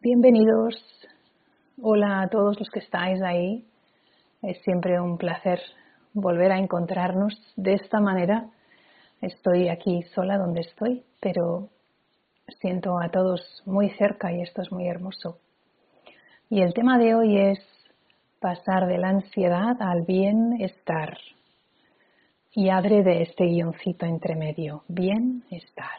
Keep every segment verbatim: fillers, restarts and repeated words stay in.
Bienvenidos, hola a todos los que estáis ahí. Es siempre un placer volver a encontrarnos de esta manera. Estoy aquí sola donde estoy, pero siento a todos muy cerca y esto es muy hermoso. Y el tema de hoy es pasar de la ansiedad al bienestar. Y abre de este guioncito entre medio, bienestar.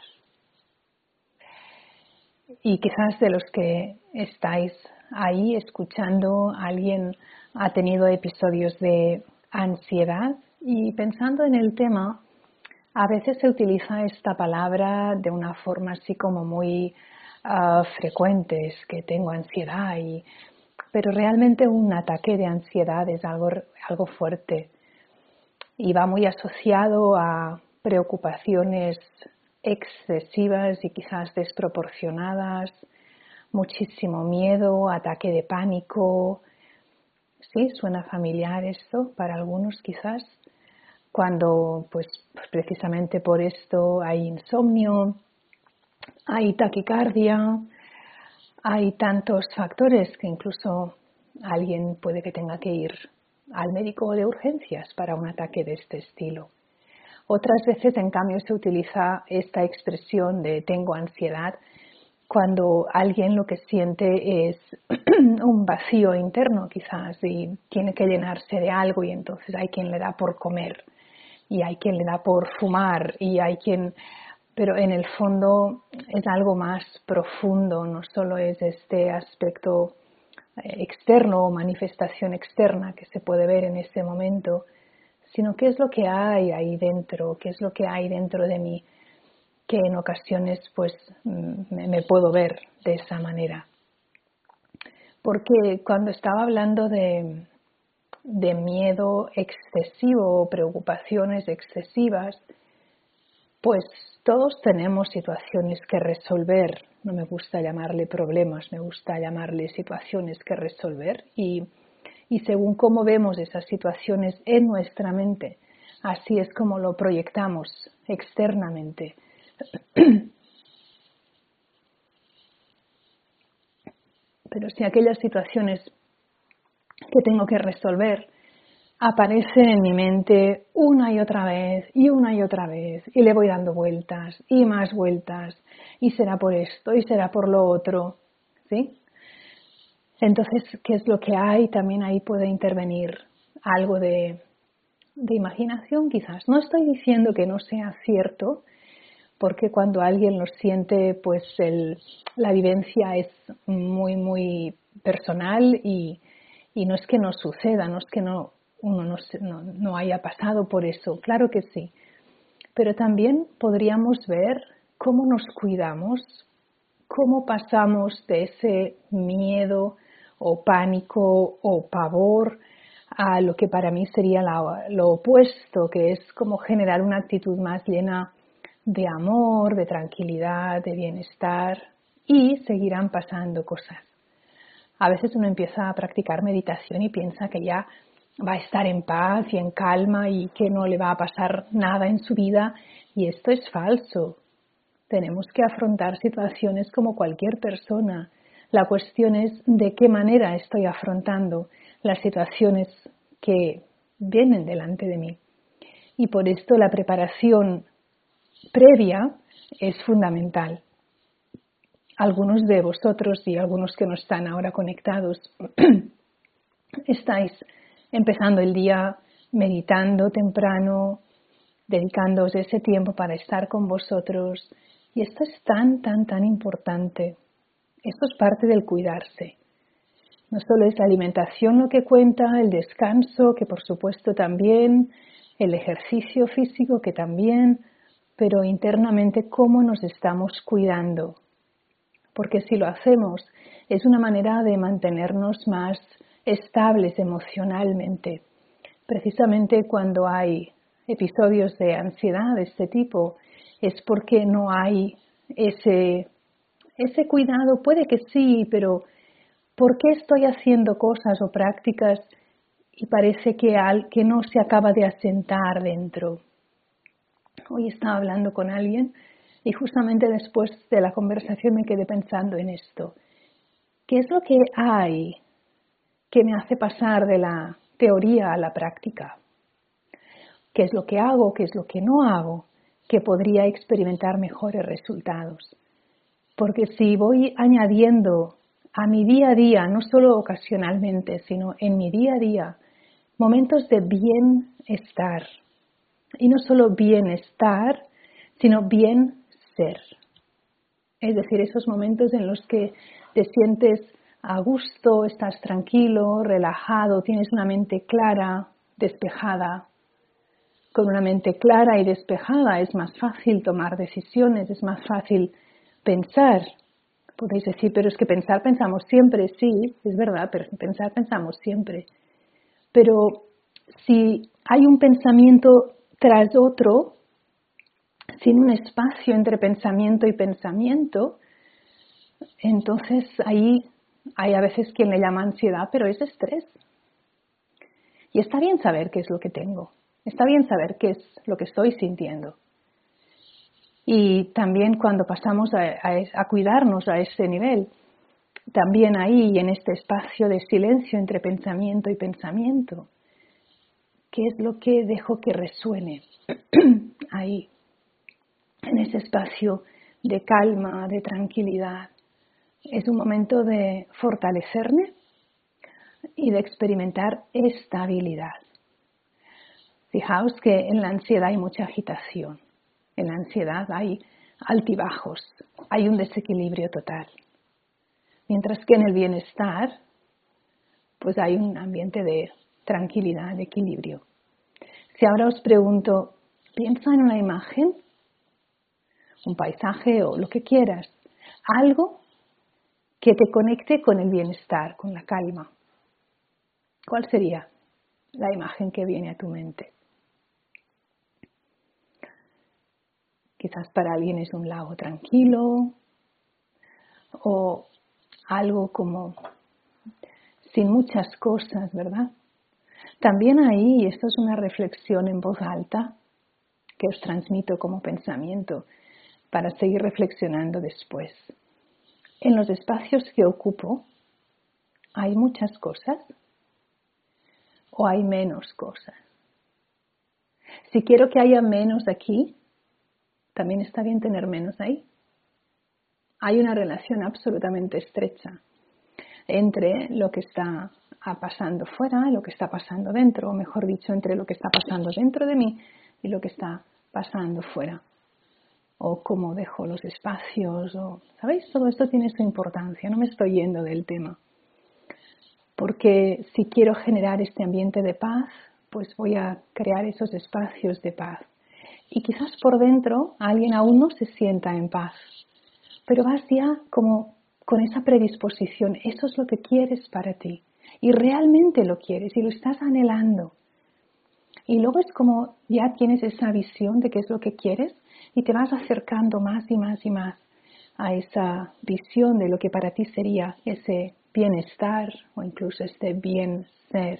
Y quizás de los que estáis ahí escuchando, alguien ha tenido episodios de ansiedad y pensando en el tema, a veces se utiliza esta palabra de una forma así como muy uh, frecuente, es que tengo ansiedad, y, pero realmente un ataque de ansiedad es algo, algo fuerte y va muy asociado a preocupaciones excesivas y quizás desproporcionadas, muchísimo miedo, ataque de pánico. Sí, suena familiar esto para algunos quizás, cuando pues, pues precisamente por esto hay insomnio, hay taquicardia, hay tantos factores que incluso alguien puede que tenga que ir al médico de urgencias para un ataque de este estilo. Otras veces, en cambio, se utiliza esta expresión de tengo ansiedad cuando alguien lo que siente es un vacío interno quizás y tiene que llenarse de algo, y entonces hay quien le da por comer y hay quien le da por fumar y hay quien... Pero en el fondo es algo más profundo, no solo es este aspecto externo o manifestación externa que se puede ver en ese momento, sino qué es lo que hay ahí dentro, qué es lo que hay dentro de mí, que en ocasiones pues me, me puedo ver de esa manera. Porque cuando estaba hablando de, de miedo excesivo o preocupaciones excesivas, pues todos tenemos situaciones que resolver. No me gusta llamarle problemas, me gusta llamarle situaciones que resolver, y Y según cómo vemos esas situaciones en nuestra mente, así es como lo proyectamos externamente. Pero si aquellas situaciones que tengo que resolver aparecen en mi mente una y otra vez, y una y otra vez, y le voy dando vueltas, y más vueltas, y será por esto, y será por lo otro, ¿sí? Entonces, ¿qué es lo que hay? También ahí puede intervenir algo de, de imaginación quizás. No estoy diciendo que no sea cierto, porque cuando alguien lo siente, pues el, la vivencia es muy, muy personal y, y no es que no suceda, no es que no, uno no, no, no haya pasado por eso, claro que sí. Pero también podríamos ver cómo nos cuidamos, cómo pasamos de ese miedo o pánico o pavor a lo que para mí sería la, lo opuesto, que es como generar una actitud más llena de amor, de tranquilidad, de bienestar, y seguirán pasando cosas. A veces uno empieza a practicar meditación y piensa que ya va a estar en paz y en calma y que no le va a pasar nada en su vida, y esto es falso. Tenemos que afrontar situaciones como cualquier persona. La cuestión es de qué manera estoy afrontando las situaciones que vienen delante de mí. Y por esto la preparación previa es fundamental. Algunos de vosotros y algunos que no están ahora conectados estáis empezando el día meditando temprano, dedicándoos ese tiempo para estar con vosotros. Y esto es tan, tan, tan importante. Esto es parte del cuidarse. No solo es la alimentación lo que cuenta, el descanso, que por supuesto también, el ejercicio físico, que también, pero internamente cómo nos estamos cuidando. Porque si lo hacemos, es una manera de mantenernos más estables emocionalmente. Precisamente cuando hay episodios de ansiedad de este tipo, es porque no hay ese, ese cuidado. Puede que sí, pero ¿por qué estoy haciendo cosas o prácticas y parece que, al, que no se acaba de asentar dentro? Hoy estaba hablando con alguien y justamente después de la conversación me quedé pensando en esto. ¿Qué es lo que hay que me hace pasar de la teoría a la práctica? ¿Qué es lo que hago? ¿Qué es lo que no hago? Que podría experimentar mejores resultados. Porque si voy añadiendo a mi día a día, no solo ocasionalmente, sino en mi día a día, momentos de bienestar. Y no solo bienestar, sino bien ser. Es decir, esos momentos en los que te sientes a gusto, estás tranquilo, relajado, tienes una mente clara, despejada. Con una mente clara y despejada es más fácil tomar decisiones, es más fácil pensar. Podéis decir, pero es que pensar pensamos siempre, sí, es verdad, pero pensar pensamos siempre. Pero si hay un pensamiento tras otro, sin un espacio entre pensamiento y pensamiento, entonces ahí hay a veces quien le llama ansiedad, pero es estrés. Y está bien saber qué es lo que tengo, está bien saber qué es lo que estoy sintiendo. Y también cuando pasamos a, a, a cuidarnos a ese nivel, también ahí en este espacio de silencio entre pensamiento y pensamiento, ¿qué es lo que dejo que resuene ahí, en ese espacio de calma, de tranquilidad? Es un momento de fortalecerme y de experimentar estabilidad. Fijaos que en la ansiedad hay mucha agitación, en la ansiedad hay altibajos, hay un desequilibrio total. Mientras que en el bienestar, pues hay un ambiente de tranquilidad, de equilibrio. Si ahora os pregunto, piensa en una imagen, un paisaje o lo que quieras, algo que te conecte con el bienestar, con la calma. ¿Cuál sería la imagen que viene a tu mente? Quizás para alguien es un lago tranquilo o algo como sin muchas cosas, ¿verdad? También ahí, y esto es una reflexión en voz alta que os transmito como pensamiento para seguir reflexionando después. En los espacios que ocupo, ¿hay muchas cosas o hay menos cosas? Si quiero que haya menos aquí, también está bien tener menos ahí. Hay una relación absolutamente estrecha entre lo que está pasando fuera y lo que está pasando dentro, o mejor dicho, entre lo que está pasando dentro de mí y lo que está pasando fuera. O cómo dejo los espacios, o, ¿sabéis? Todo esto tiene su importancia, no me estoy yendo del tema. Porque si quiero generar este ambiente de paz, pues voy a crear esos espacios de paz. Y quizás por dentro alguien aún no se sienta en paz, pero vas ya como con esa predisposición, eso es lo que quieres para ti. Y realmente lo quieres y lo estás anhelando. Y luego es como ya tienes esa visión de qué es lo que quieres y te vas acercando más y más y más a esa visión de lo que para ti sería ese bienestar o incluso este bien ser.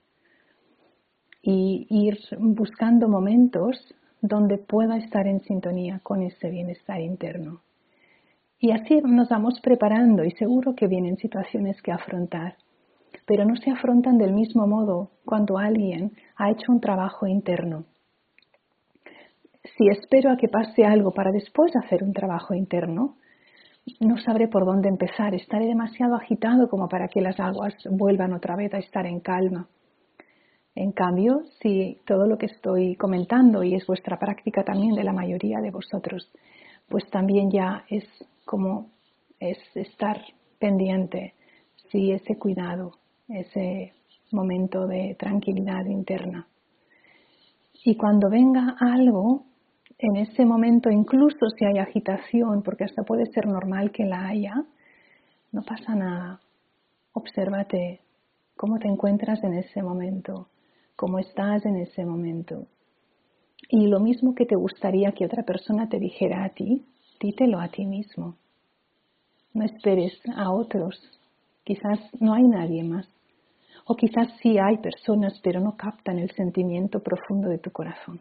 Y ir buscando momentos donde pueda estar en sintonía con ese bienestar interno. Y así nos vamos preparando y seguro que vienen situaciones que afrontar, pero no se afrontan del mismo modo cuando alguien ha hecho un trabajo interno. Si espero a que pase algo para después hacer un trabajo interno, no sabré por dónde empezar, estaré demasiado agitado como para que las aguas vuelvan otra vez a estar en calma. En cambio, si todo lo que estoy comentando, y es vuestra práctica también de la mayoría de vosotros, pues también ya es como es estar pendiente, sí, ese cuidado, ese momento de tranquilidad interna. Y cuando venga algo, en ese momento, incluso si hay agitación, porque hasta puede ser normal que la haya, no pasa nada. Obsérvate cómo te encuentras en ese momento, cómo estás en ese momento. Y lo mismo que te gustaría que otra persona te dijera a ti, dítelo a ti mismo. No esperes a otros. Quizás no hay nadie más. O quizás sí hay personas, pero no captan el sentimiento profundo de tu corazón.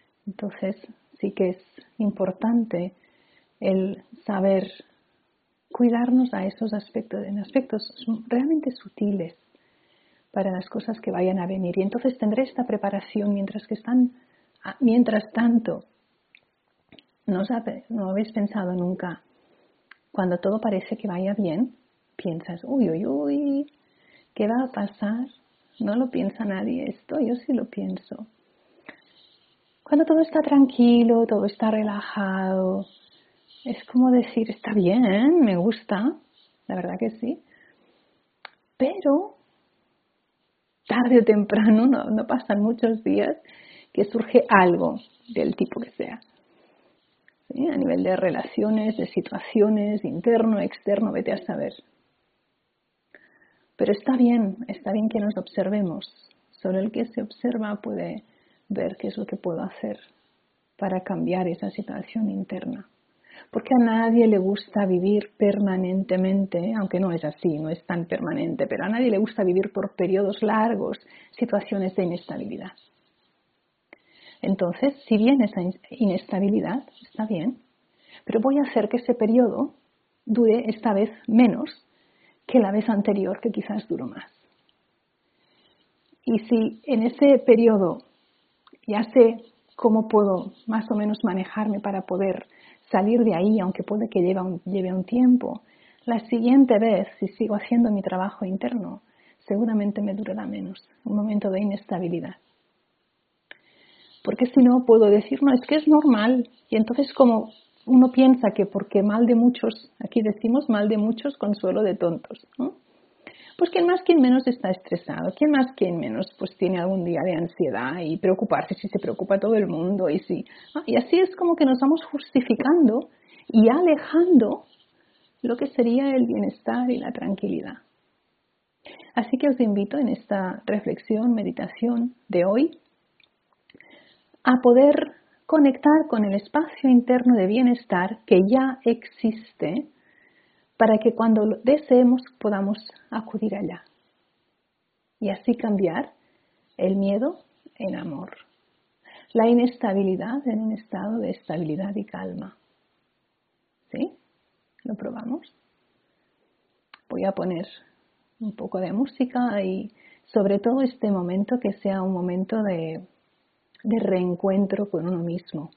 Entonces sí que es importante el saber cuidarnos a esos aspectos, en aspectos realmente sutiles para las cosas que vayan a venir. Y entonces tendré esta preparación mientras que están, mientras tanto, ¿no, os ha- no habéis pensado nunca, cuando todo parece que vaya bien, piensas, uy, uy, uy, ¿qué va a pasar? No lo piensa nadie esto, yo sí lo pienso. Cuando todo está tranquilo, todo está relajado, es como decir, está bien, me gusta, la verdad que sí, pero tarde o temprano, no, no pasan muchos días, que surge algo del tipo que sea, ¿sí? A nivel de relaciones, de situaciones, interno, externo, vete a saber. Pero está bien, está bien que nos observemos. Solo el que se observa puede ver qué es lo que puedo hacer para cambiar esa situación interna. Porque a nadie le gusta vivir permanentemente, aunque no es así, no es tan permanente, pero a nadie le gusta vivir por periodos largos situaciones de inestabilidad. Entonces, si viene esa inestabilidad, está bien, pero voy a hacer que ese periodo dure esta vez menos que la vez anterior, que quizás duró más. Y si en ese periodo ya sé cómo puedo más o menos manejarme para poder salir de ahí, aunque puede que lleve un, lleve un tiempo, la siguiente vez, si sigo haciendo mi trabajo interno, seguramente me durará menos, un momento de inestabilidad. Porque si no, puedo decir, no, es que es normal. Y entonces como uno piensa que porque mal de muchos, aquí decimos mal de muchos, consuelo de tontos, ¿no? Pues quien más, quien menos está estresado, quien más, quien menos pues tiene algún día de ansiedad y preocuparse si se preocupa todo el mundo y si, ¿no? Y así es como que nos vamos justificando y alejando lo que sería el bienestar y la tranquilidad. Así que os invito en esta reflexión, meditación de hoy a poder conectar con el espacio interno de bienestar que ya existe para que cuando lo deseemos podamos acudir allá y así cambiar el miedo en amor, la inestabilidad en un estado de estabilidad y calma. ¿Sí? ¿Lo probamos? Voy a poner un poco de música y sobre todo este momento que sea un momento de, de reencuentro con uno mismo.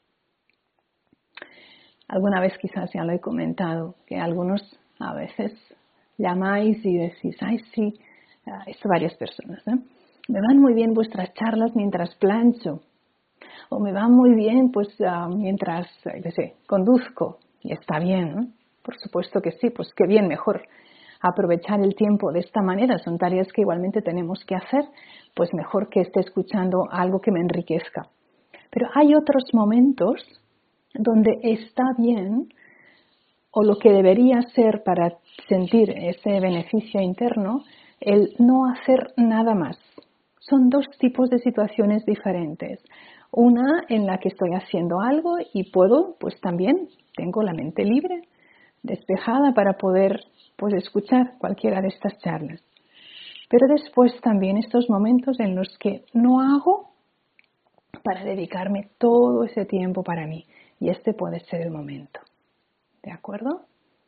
Alguna vez quizás ya lo he comentado, que algunos a veces llamáis y decís, ay sí, esto varias personas, ¿eh? Me van muy bien vuestras charlas mientras plancho, o me van muy bien pues uh, mientras, yo sé, conduzco, y está bien, ¿no? Por supuesto que sí, pues qué bien, mejor aprovechar el tiempo de esta manera, son tareas que igualmente tenemos que hacer, pues mejor que esté escuchando algo que me enriquezca. Pero hay otros momentos donde está bien, o lo que debería ser para sentir ese beneficio interno, el no hacer nada más. Son dos tipos de situaciones diferentes. Una en la que estoy haciendo algo y puedo, pues también tengo la mente libre, despejada para poder pues, escuchar cualquiera de estas charlas. Pero después también estos momentos en los que no hago para dedicarme todo ese tiempo para mí. Y este puede ser el momento. ¿De acuerdo?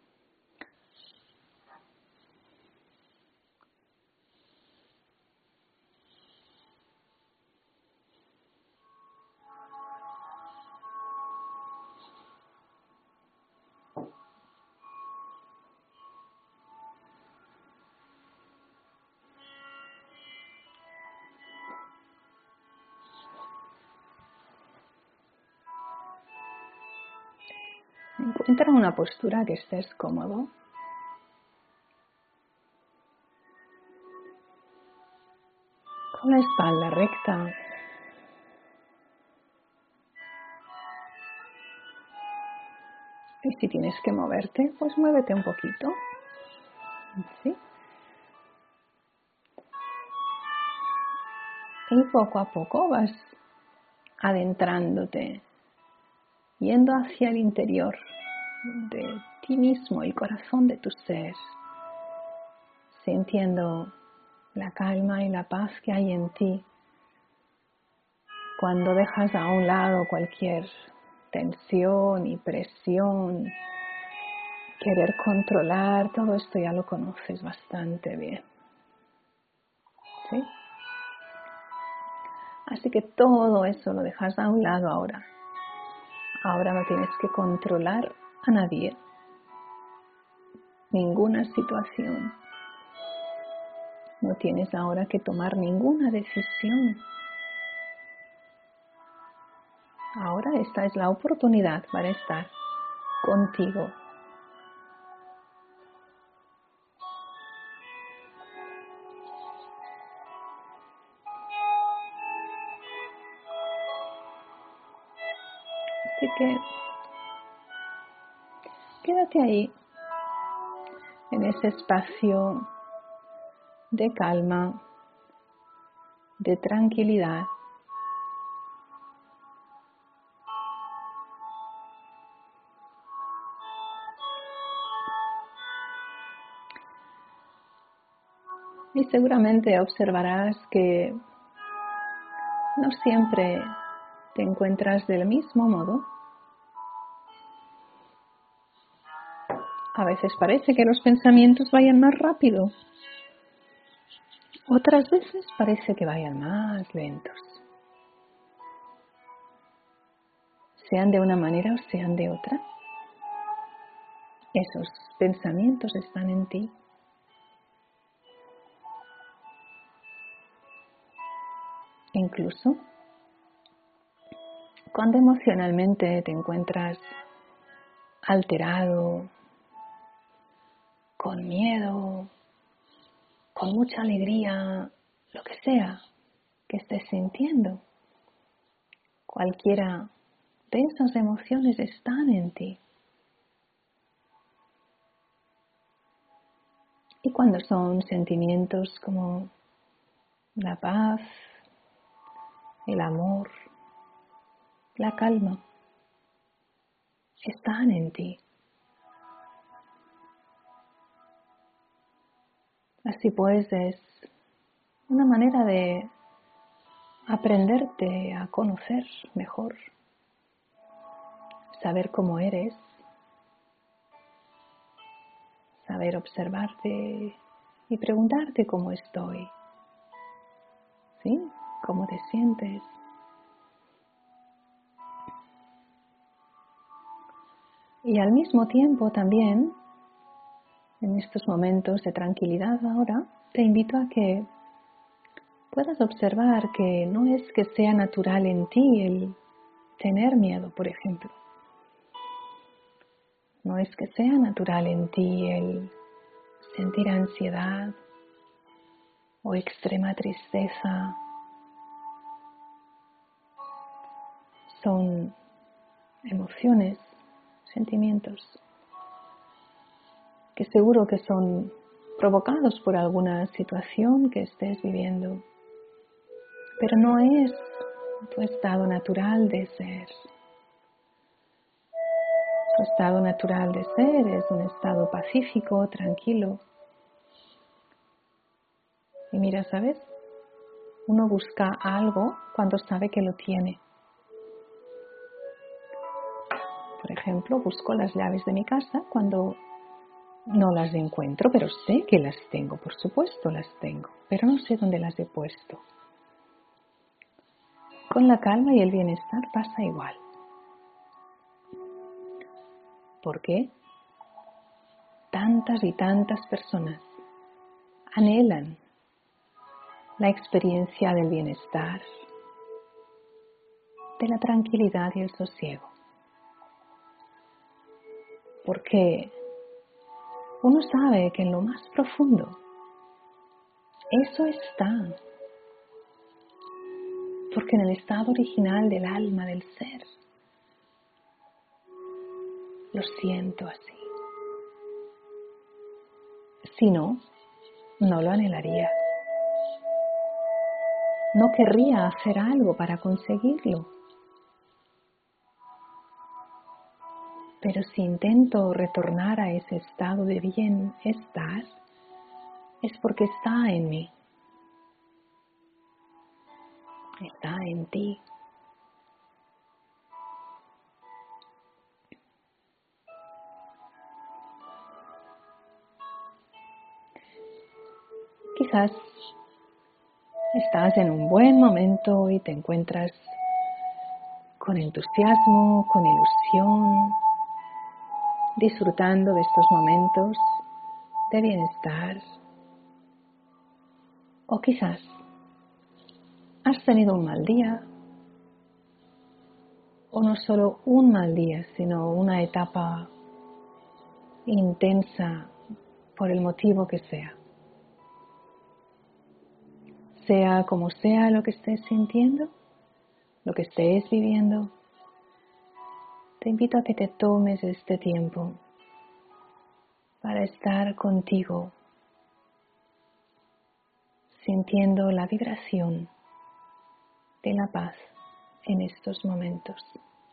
Encuentra una postura que estés cómodo. Con la espalda recta. Y si tienes que moverte, pues muévete un poquito. ¿Sí? Y poco a poco vas adentrándote, yendo hacia el interior de ti mismo, el corazón de tu ser, sintiendo la calma y la paz que hay en ti cuando dejas a un lado cualquier tensión y presión querer controlar, todo esto ya lo conoces bastante bien. ¿Sí? Así que todo eso lo dejas a un lado ahora. Ahora no tienes que controlar a nadie, ninguna situación. No tienes ahora que tomar ninguna decisión. Ahora esta es la oportunidad para estar contigo. Así que quédate ahí, en ese espacio de calma, de tranquilidad. Y seguramente observarás que no siempre te encuentras del mismo modo. A veces parece que los pensamientos vayan más rápido. Otras veces parece que vayan más lentos. Sean de una manera o sean de otra. Esos pensamientos están en ti. Incluso cuando emocionalmente te encuentras alterado, con miedo, con mucha alegría, lo que sea que estés sintiendo, cualquiera de esas emociones están en ti. Y cuando son sentimientos como la paz, el amor, la calma, están en ti. Así pues es una manera de aprenderte a conocer mejor, saber cómo eres, saber observarte y preguntarte cómo estoy, ¿sí? ¿Cómo te sientes? Y al mismo tiempo también, en estos momentos de tranquilidad ahora, te invito a que puedas observar que no es que sea natural en ti el tener miedo, por ejemplo. No es que sea natural en ti el sentir ansiedad o extrema tristeza. Son emociones, sentimientos que seguro que son provocados por alguna situación que estés viviendo, pero no es tu estado natural de ser. Tu estado natural de ser es un estado pacífico, tranquilo. Y mira, ¿sabes? Uno busca algo cuando sabe que lo tiene. Por ejemplo, busco las llaves de mi casa cuando no las encuentro, pero sé que las tengo, por supuesto las tengo, pero no sé dónde las he puesto. Con la calma y el bienestar pasa igual. ¿Por qué? Tantas y tantas personas anhelan la experiencia del bienestar, de la tranquilidad y el sosiego. Porque uno sabe que en lo más profundo eso está. Porque en el estado original del alma, del ser, lo siento así. Si no, no lo anhelaría. No querría hacer algo para conseguirlo. Pero si intento retornar a ese estado de bienestar, es porque está en mí. Está en ti. quizás estás en un buen momento y te encuentras con entusiasmo, con ilusión, disfrutando de estos momentos de bienestar. O quizás has tenido un mal día, o no solo un mal día, sino una etapa intensa por el motivo que sea. Sea como sea lo que estés sintiendo, lo que estés viviendo, te invito a que te tomes este tiempo para estar contigo, sintiendo la vibración de la paz en estos momentos.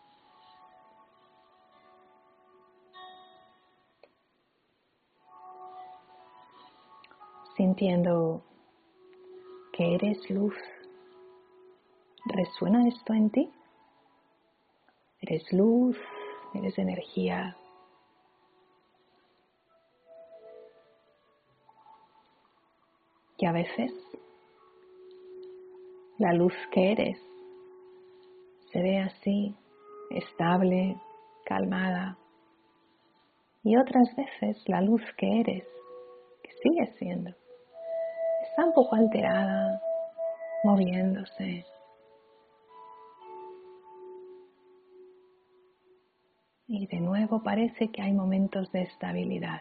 Sintiendo que eres luz. ¿Resuena esto en ti? Eres luz, eres energía. Y a veces la luz que eres se ve así, estable, calmada. Y otras veces la luz que eres, que sigue siendo, está un poco alterada, moviéndose. Y de nuevo parece que hay momentos de estabilidad.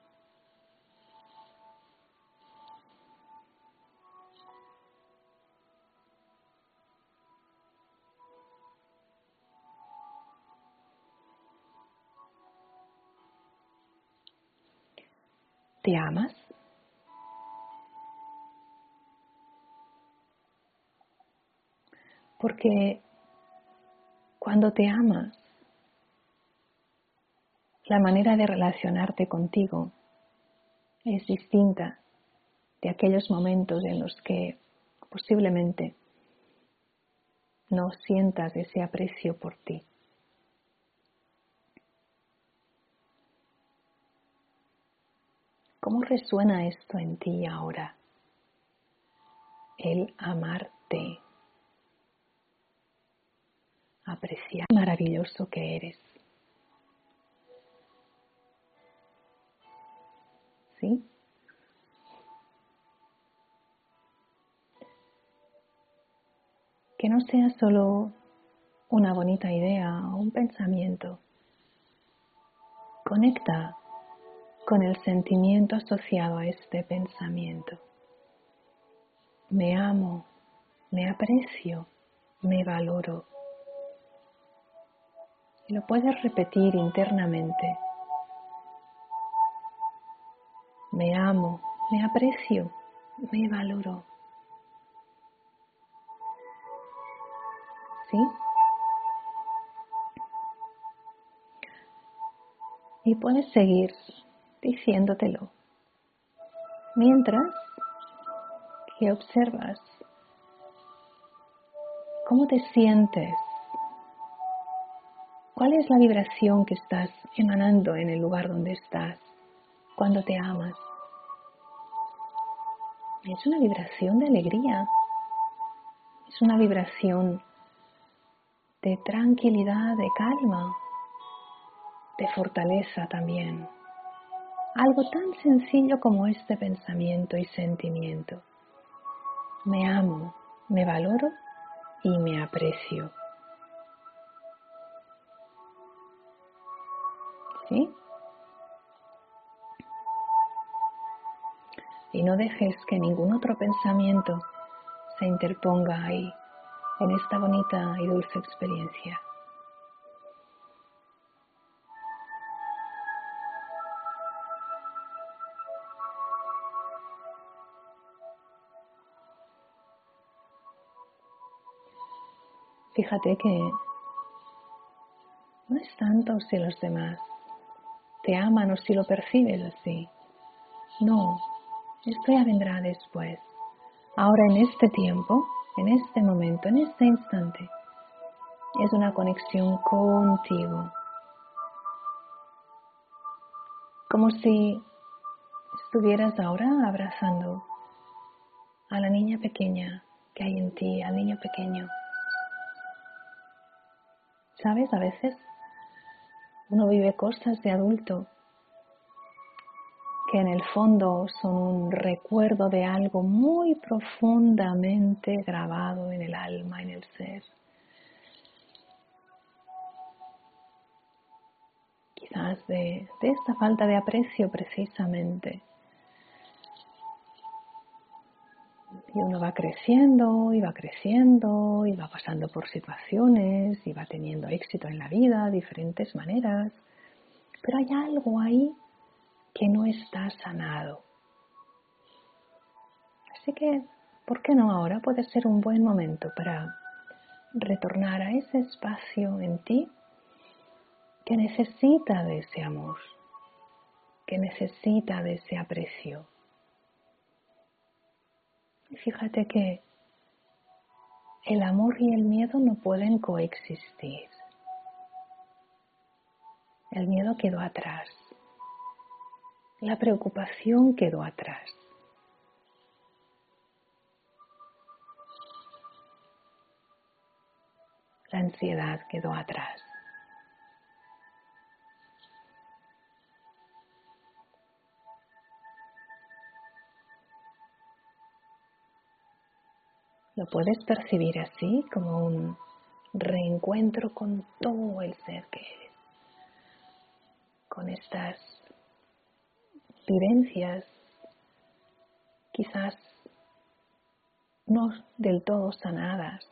¿Te amas? Porque cuando te amas, la manera de relacionarte contigo es distinta de aquellos momentos en los que posiblemente no sientas ese aprecio por ti. ¿Cómo resuena esto en ti ahora? El amarte, apreciar lo maravilloso que eres. ¿Sí? Que no sea solo una bonita idea o un pensamiento. Conecta con el sentimiento asociado a este pensamiento. Me amo, me aprecio, me valoro. Y lo puedes repetir internamente. Me amo, me aprecio, me valoro. ¿Sí? Y puedes seguir diciéndotelo mientras que observas cómo te sientes, cuál es la vibración que estás emanando en el lugar donde estás cuando te amas. Es una vibración de alegría, es una vibración de tranquilidad, de calma, de fortaleza también. Algo tan sencillo como este pensamiento y sentimiento. Me amo, me valoro y me aprecio. ¿Sí? Y no dejes que ningún otro pensamiento se interponga ahí, en esta bonita y dulce experiencia. Fíjate que no es tanto si los demás te aman o si lo percibes así. No, esto ya vendrá después. Ahora en este tiempo, en este momento, en este instante, es una conexión contigo. Como si estuvieras ahora abrazando a la niña pequeña que hay en ti, al niño pequeño. ¿Sabes? A veces uno vive cosas de adulto que en el fondo son un recuerdo de algo muy profundamente grabado en el alma, en el ser. Quizás de, de esta falta de aprecio precisamente. Y uno va creciendo, y va creciendo, y va pasando por situaciones, y va teniendo éxito en la vida, de diferentes maneras. Pero hay algo ahí que no está sanado. Así que, ¿por qué no ahora? Puede ser un buen momento para retornar a ese espacio en ti que necesita de ese amor, que necesita de ese aprecio. Y fíjate que el amor y el miedo no pueden coexistir. El miedo quedó atrás. La preocupación quedó atrás. La ansiedad quedó atrás. Lo puedes percibir así, como un reencuentro con todo el ser que eres, con estas vivencias quizás no del todo sanadas,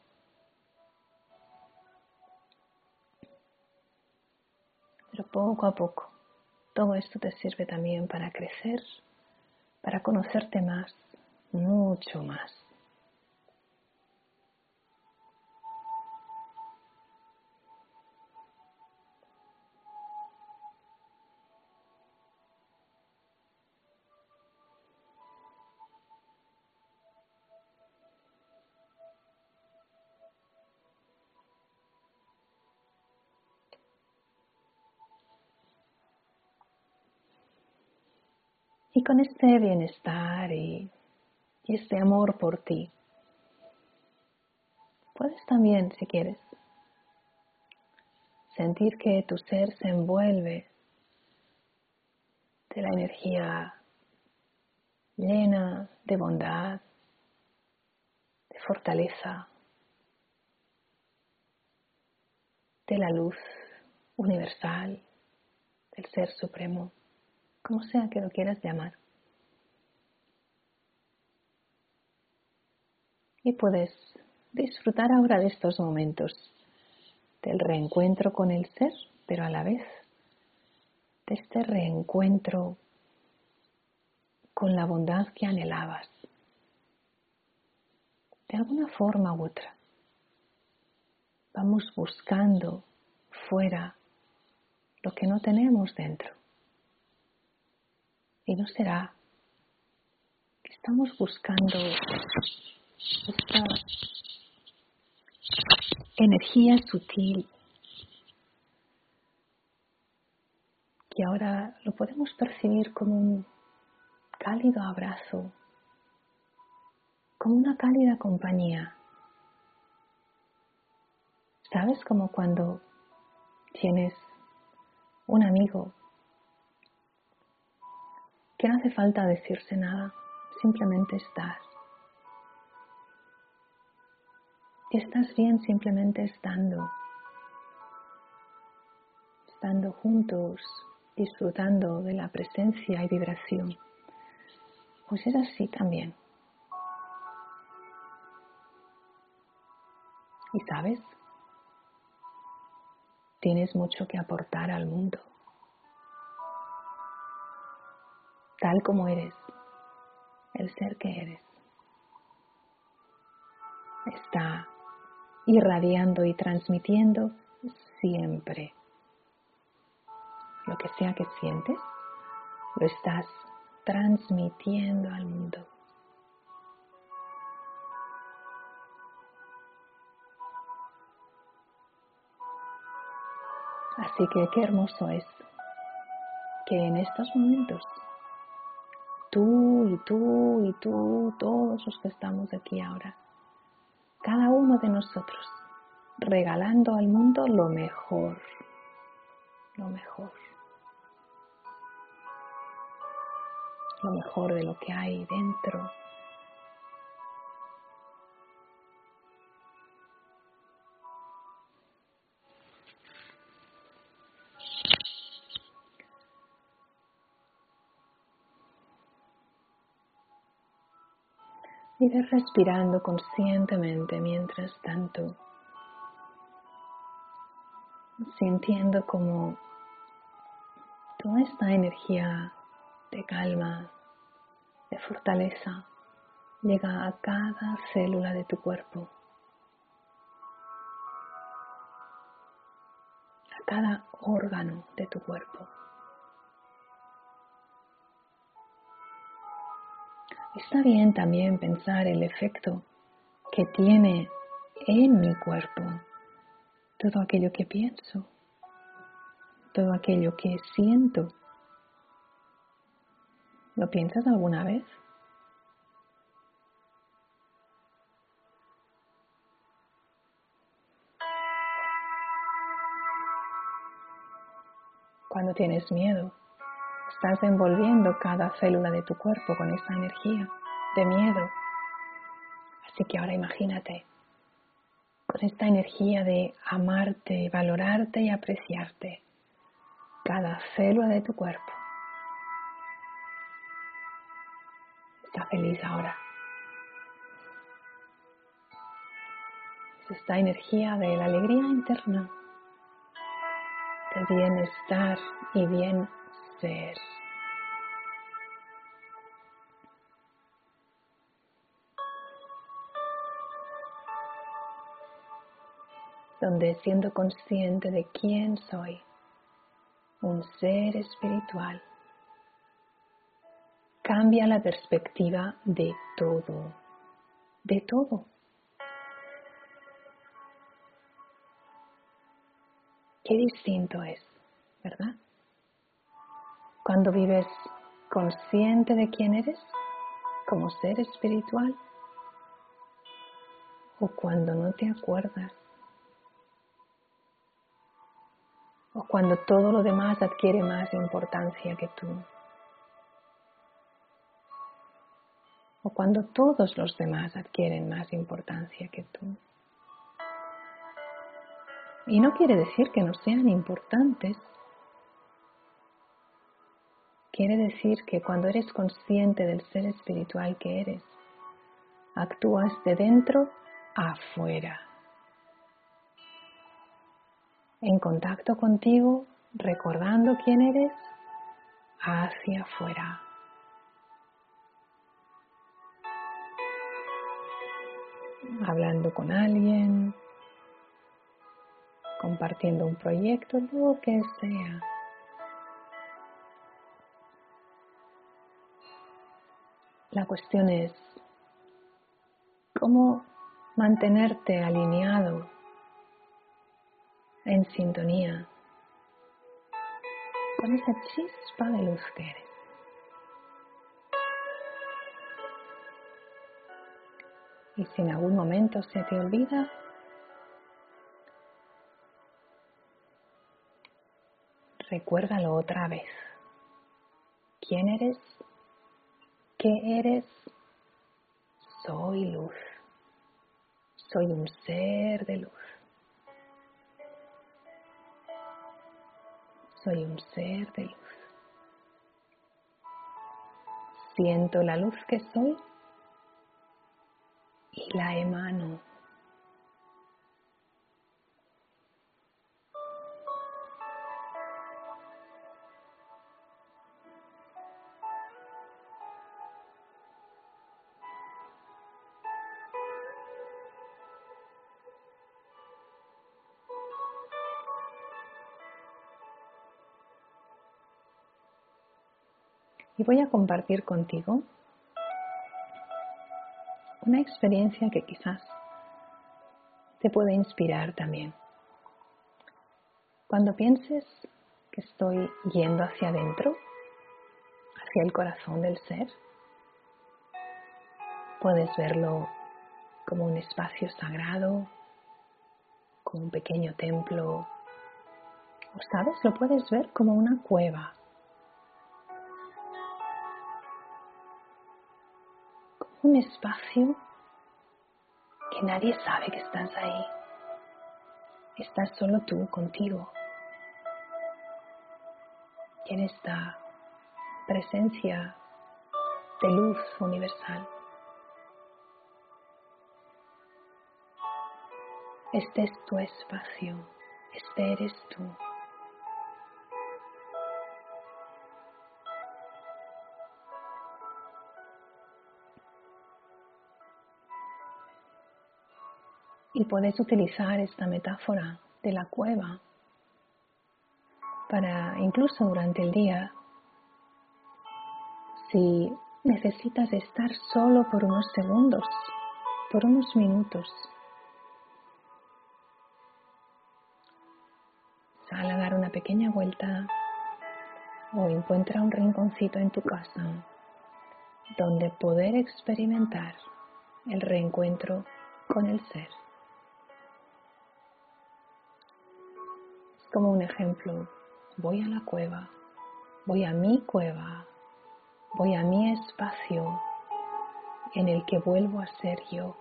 pero poco a poco todo esto te sirve también para crecer, para conocerte más, mucho más. Y con este bienestar y, y este amor por ti, puedes también, si quieres, sentir que tu ser se envuelve de la energía llena de bondad, de fortaleza, de la luz universal, del Ser Supremo, como sea que lo quieras llamar. Y puedes disfrutar ahora de estos momentos, del reencuentro con el ser, pero a la vez de este reencuentro con la bondad que anhelabas, de alguna forma u otra. Vamos buscando fuera lo que no tenemos dentro. Y no será que estamos buscando esta energía sutil que ahora lo podemos percibir como un cálido abrazo, como una cálida compañía. ¿Sabes? Como cuando tienes un amigo que no hace falta decirse nada, simplemente estás. Y estás bien simplemente estando, estando juntos, disfrutando de la presencia y vibración. Pues es así también. Y sabes, tienes mucho que aportar al mundo. Tal como eres, el ser que eres, está irradiando y transmitiendo siempre. Lo que sea que sientes, lo estás transmitiendo al mundo. Así que qué hermoso es que en estos momentos tú y tú y tú, todos los que estamos aquí ahora, cada uno de nosotros, regalando al mundo lo mejor, lo mejor, lo mejor de lo que hay dentro. Y ve respirando conscientemente mientras tanto, sintiendo como toda esta energía de calma, de fortaleza, llega a cada célula de tu cuerpo, a cada órgano de tu cuerpo. Está bien también pensar el efecto que tiene en mi cuerpo todo aquello que pienso, todo aquello que siento. ¿Lo piensas alguna vez? Cuando tienes miedo, estás envolviendo cada célula de tu cuerpo con esa energía de miedo. Así que ahora imagínate con esta energía de amarte, valorarte y apreciarte cada célula de tu cuerpo. Está feliz ahora. Es esta energía de la alegría interna, de bienestar y bien ser. Donde siendo consciente de quién soy, un ser espiritual, cambia la perspectiva de todo, de todo. Qué distinto es, ¿verdad? Cuando vives consciente de quién eres como ser espiritual o cuando no te acuerdas o cuando todo lo demás adquiere más importancia que tú o cuando todos los demás adquieren más importancia que tú. Y no quiere decir que no sean importantes. Quiere decir que cuando eres consciente del ser espiritual que eres, actúas de dentro afuera, en contacto contigo, recordando quién eres, hacia afuera. Hablando con alguien, compartiendo un proyecto, lo que sea. La cuestión es cómo mantenerte alineado, en sintonía, con esa chispa de luz que eres. Y si en algún momento se te olvida, recuérdalo otra vez. ¿Quién eres? ¿Qué eres? Soy luz. Soy un ser de luz. Soy un ser de luz. Siento la luz que soy y la emano. Y voy a compartir contigo una experiencia que quizás te puede inspirar también. Cuando pienses que estoy yendo hacia adentro, hacia el corazón del ser, Puedes verlo como un espacio sagrado, como un pequeño templo, o sabes, lo puedes ver como una cueva, como un espacio que nadie sabe que estás ahí. Estás solo tú contigo. Y en esta presencia de luz universal. Este es tu espacio, este eres tú. Y puedes utilizar esta metáfora de la cueva para incluso durante el día, si necesitas estar solo por unos segundos, por unos minutos, sal a dar una pequeña vuelta o encuentra un rinconcito en tu casa donde poder experimentar el reencuentro con el ser. Es como un ejemplo, voy a la cueva, voy a mi cueva, voy a mi espacio en el que vuelvo a ser yo.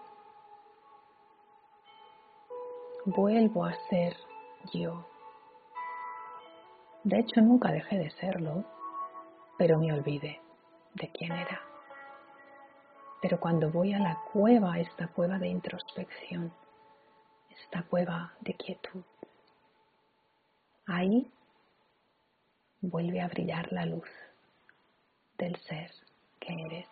Vuelvo a ser yo. De hecho, nunca dejé de serlo, pero me olvidé de quién era. Pero cuando voy a la cueva, esta cueva de introspección, esta cueva de quietud, ahí vuelve a brillar la luz del ser que eres.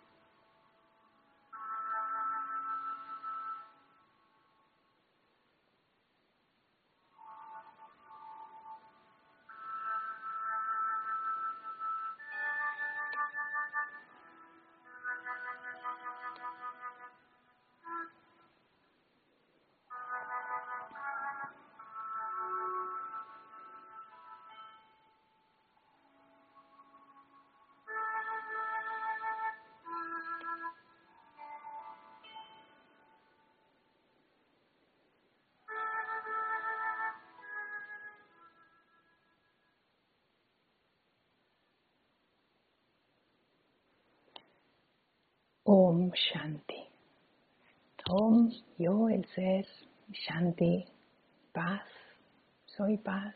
Om Shanti. Om, yo, el ser, Shanti, paz, soy paz.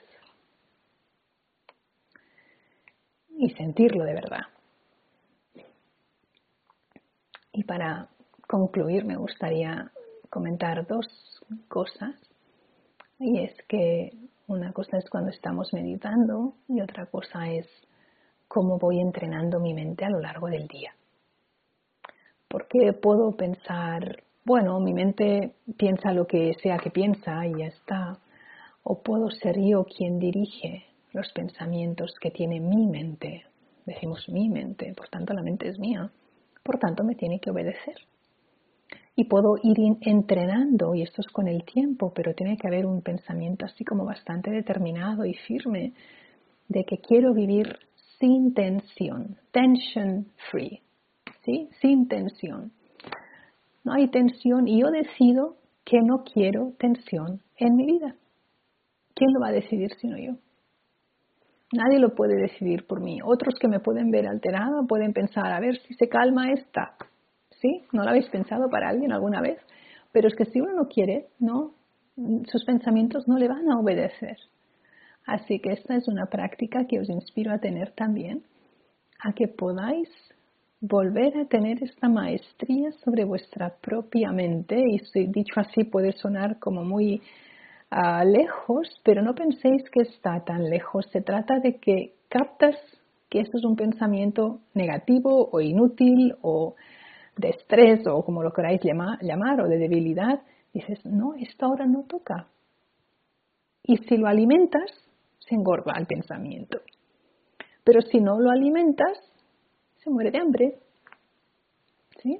Y sentirlo de verdad. Y para concluir me gustaría comentar dos cosas. Y es que una cosa es cuando estamos meditando y otra cosa es cómo voy entrenando mi mente a lo largo del día. Porque puedo pensar, bueno, mi mente piensa lo que sea que piensa y ya está. O puedo ser yo quien dirige los pensamientos que tiene mi mente. Decimos mi mente, por tanto la mente es mía. Por tanto me tiene que obedecer. Y puedo ir entrenando, y esto es con el tiempo, pero tiene que haber un pensamiento así como bastante determinado y firme de que quiero vivir sin tensión, tension free. ¿Sí? Sin tensión. No hay tensión y yo decido que no quiero tensión en mi vida. ¿Quién lo va a decidir sino yo? Nadie lo puede decidir por mí. Otros que me pueden ver alterada pueden pensar, a ver si se calma esta. ¿Sí? ¿No lo habéis pensado para alguien alguna vez? Pero es que si uno no quiere, no, sus pensamientos no le van a obedecer. Así que esta es una práctica que os inspiro a tener también, a que podáis volver a tener esta maestría sobre vuestra propia mente. Y si dicho así puede sonar como muy uh, lejos, pero no penséis que está tan lejos. Se trata de que captas que esto es un pensamiento negativo o inútil o de estrés o como lo queráis llamar, llamar o de debilidad. Dices, no, esto ahora no toca. Y si lo alimentas, se engorda el pensamiento. Pero si no lo alimentas, se muere de hambre. ¿Sí?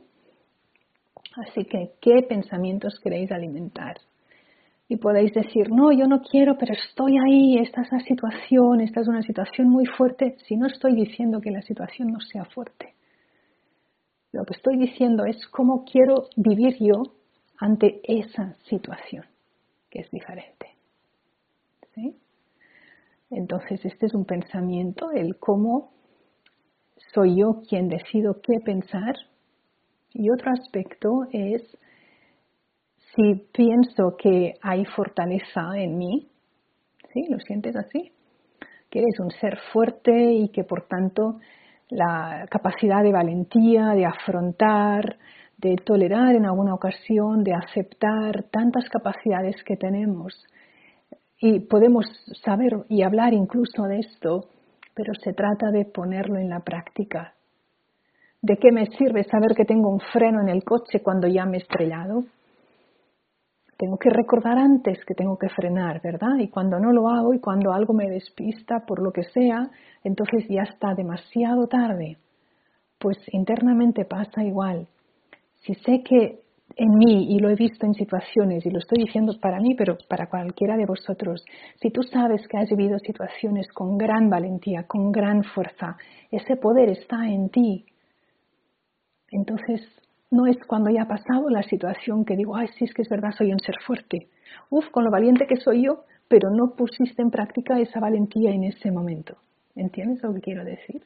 Así que, ¿qué pensamientos queréis alimentar? Y podéis decir, no, yo no quiero, pero estoy ahí, esta es la situación, esta es una situación muy fuerte. Si no estoy diciendo que la situación no sea fuerte. Lo que estoy diciendo es cómo quiero vivir yo ante esa situación, que es diferente. ¿Sí? Entonces, este es un pensamiento, el cómo soy yo quien decido qué pensar. Y otro aspecto es si pienso que hay fortaleza en mí. ¿Sí? ¿Lo sientes así? Que eres un ser fuerte y que por tanto la capacidad de valentía, de afrontar, de tolerar en alguna ocasión, de aceptar tantas capacidades que tenemos. Y podemos saber y hablar incluso de esto, pero se trata de ponerlo en la práctica. ¿De qué me sirve saber que tengo un freno en el coche cuando ya me he estrellado? Tengo que recordar antes que tengo que frenar, ¿verdad? Y cuando no lo hago y cuando algo me despista por lo que sea, entonces ya está demasiado tarde. Pues internamente pasa igual. Si sé que en mí, y lo he visto en situaciones, y lo estoy diciendo para mí, pero para cualquiera de vosotros, si tú sabes que has vivido situaciones con gran valentía, con gran fuerza, ese poder está en ti. Entonces, no es cuando ya ha pasado la situación que digo, ay, sí, es que es verdad, soy un ser fuerte. Uf, con lo valiente que soy yo, pero no pusiste en práctica esa valentía en ese momento. ¿Entiendes lo que quiero decir?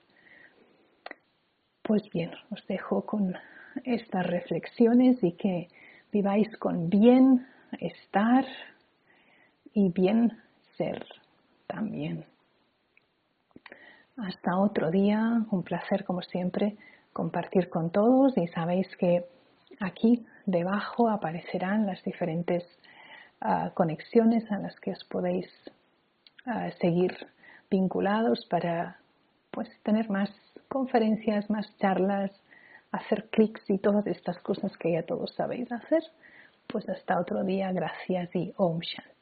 Pues bien, os dejo con estas reflexiones y que viváis con bienestar y bien ser también. Hasta otro día, un placer como siempre compartir con todos y sabéis que aquí debajo aparecerán las diferentes uh, conexiones a las que os podéis uh, seguir vinculados para pues tener más conferencias, más charlas, hacer clics y todas estas cosas que ya todos sabéis hacer. Pues hasta otro día, gracias y Om Shanti.